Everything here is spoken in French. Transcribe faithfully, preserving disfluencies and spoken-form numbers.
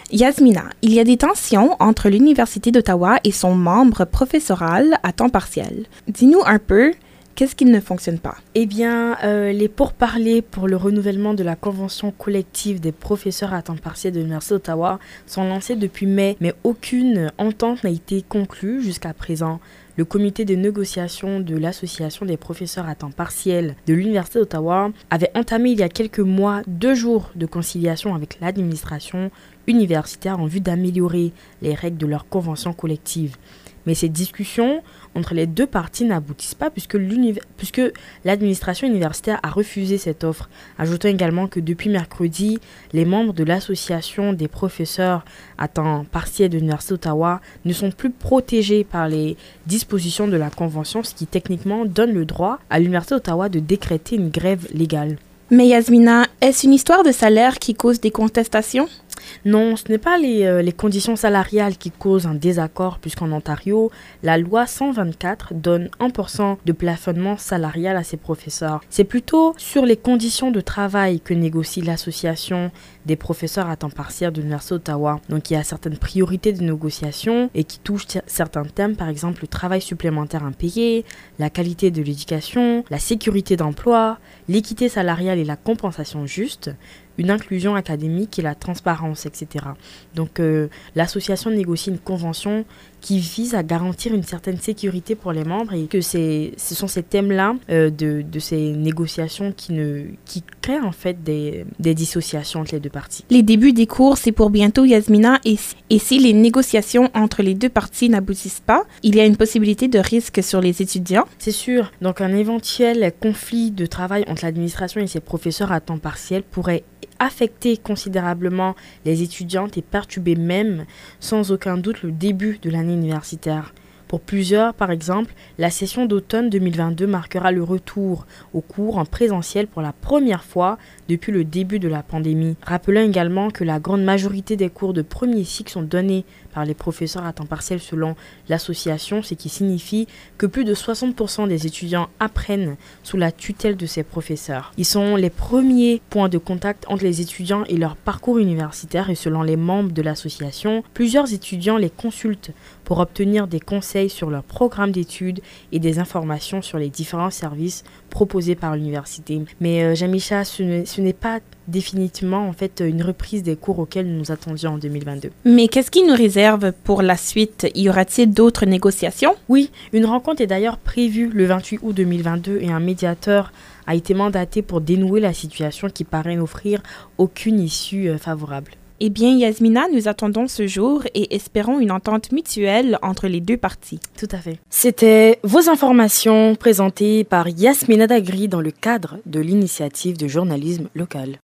Yasmina, il y a des tensions entre l'Université d'Ottawa et son membre professoral à temps partiel. Dis-nous un peu, qu'est-ce qui ne fonctionne pas? Eh bien, euh, les pourparlers pour le renouvellement de la convention collective des professeurs à temps partiel de l'Université d'Ottawa sont lancés depuis mai, mais aucune entente n'a été conclue jusqu'à présent. Le comité de négociation de l'Association des professeurs à temps partiel de l'Université d'Ottawa avait entamé il y a quelques mois deux jours de conciliation avec l'administration universitaire en vue d'améliorer les règles de leur convention collective. Mais ces discussions entre les deux parties n'aboutissent pas puisque, puisque l'administration universitaire a refusé cette offre, ajoutant également que depuis mercredi, les membres de l'association des professeurs à temps partiel de l'Université d'Ottawa ne sont plus protégés par les dispositions de la convention, ce qui techniquement donne le droit à l'Université d'Ottawa de décréter une grève légale. Mais Yasmina, est-ce une histoire de salaire qui cause des contestations? Non, ce n'est pas les, euh, les conditions salariales qui causent un désaccord, puisqu'en Ontario, la loi cent vingt-quatre donne un pour cent de plafonnement salarial à ses professeurs. C'est plutôt sur les conditions de travail que négocie l'association des professeurs à temps partiel de l'Université d'Ottawa. Donc il y a certaines priorités de négociation et qui touchent t- certains thèmes, par exemple le travail supplémentaire impayé, la qualité de l'éducation, la sécurité d'emploi, l'équité salariale et la compensation juste, une inclusion académique et la transparence, et cetera. Donc euh, l'association négocie une convention qui vise à garantir une certaine sécurité pour les membres et que c'est, ce sont ces thèmes-là euh, de, de ces négociations qui, ne, qui créent en fait des, des dissociations entre les deux parties. Les débuts des cours, c'est pour bientôt, Yasmina, et, et si les négociations entre les deux parties n'aboutissent pas, il y a une possibilité de risque sur les étudiants? C'est sûr. Donc un éventuel conflit de travail entre l'administration et ses professeurs à temps partiel pourrait affecter considérablement les étudiantes et perturber même, sans aucun doute, le début de l'année universitaire. Pour plusieurs, par exemple, la session d'automne deux mille vingt-deux marquera le retour aux cours en présentiel pour la première fois depuis le début de la pandémie. Rappelons également que la grande majorité des cours de premier cycle sont donnés par les professeurs à temps partiel selon l'association, ce qui signifie que plus de soixante pour cent des étudiants apprennent sous la tutelle de ces professeurs. Ils sont les premiers points de contact entre les étudiants et leur parcours universitaire et selon les membres de l'association, plusieurs étudiants les consultent pour obtenir des conseils sur leur programme d'études et des informations sur les différents services proposés par l'université. Mais euh, Jamisha, ce n'est, ce n'est pas définitivement en fait une reprise des cours auxquels nous nous attendions en deux mille vingt-deux. Mais qu'est-ce qui nous réserve pour la suite? Y aura-t-il d'autres négociations? Oui, une rencontre est d'ailleurs prévue le vingt-huit août deux mille vingt-deux et un médiateur a été mandaté pour dénouer la situation qui paraît n'offrir aucune issue euh, favorable. Eh bien, Yasmina, nous attendons ce jour et espérons une entente mutuelle entre les deux parties. Tout à fait. C'était vos informations présentées par Yasmina Dagri dans le cadre de l'initiative de journalisme local.